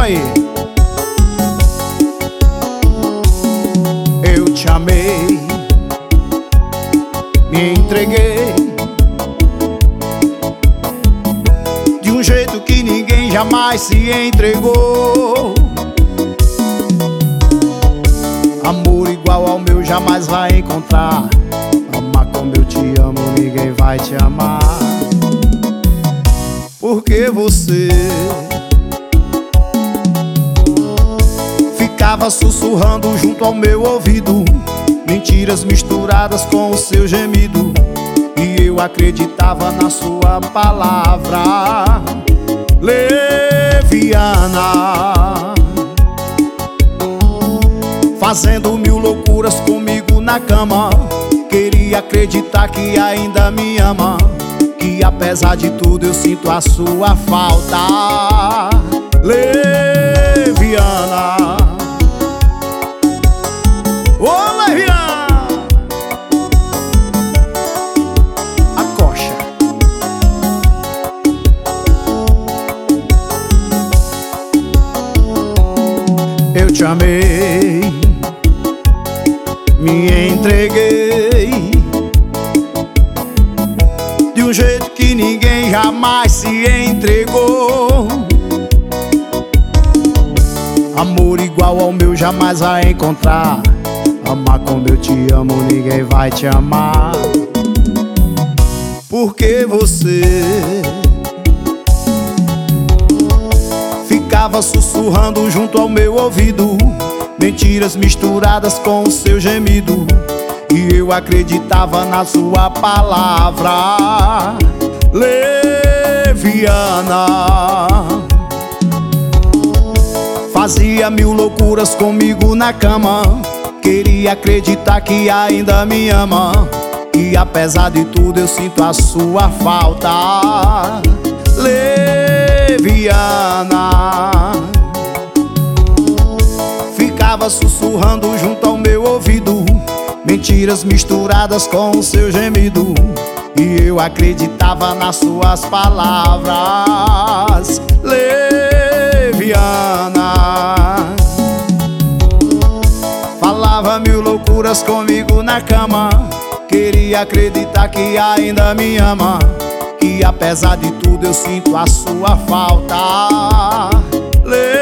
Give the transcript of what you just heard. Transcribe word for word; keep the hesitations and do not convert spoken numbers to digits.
aí. Eu te amei, me entreguei de um jeito que ninguém jamais se entregou. Amor igual ao meu jamais vai encontrar. Amar como eu te amo, ninguém vai te amar. Porque você ficava sussurrando junto ao meu ouvido mentiras misturadas com o seu gemido, e eu acreditava na sua palavra leviana, fazendo mil loucuras comigo na cama. Queria acreditar que ainda me ama, que apesar de tudo eu sinto a sua falta leviana. Ô leviana, a coxa. Eu te amei, me entreguei de um jeito que ninguém jamais se entregou. Amor igual ao meu jamais vai encontrar. Amar como eu te amo, ninguém vai te amar. Porque você ficava sussurrando junto ao meu ouvido mentiras misturadas com o seu gemido, e eu acreditava na sua palavra leviana. Fazia mil loucuras comigo na cama. Queria acreditar que ainda me ama, que apesar de tudo eu sinto a sua falta leviana. Ficava sussurrando junto ao meu ouvido mentiras misturadas com o seu gemido, e eu acreditava nas suas palavras leviana. Falava mil loucuras comigo na cama. Queria acreditar que ainda me ama, que apesar de tudo eu sinto a sua falta leviana.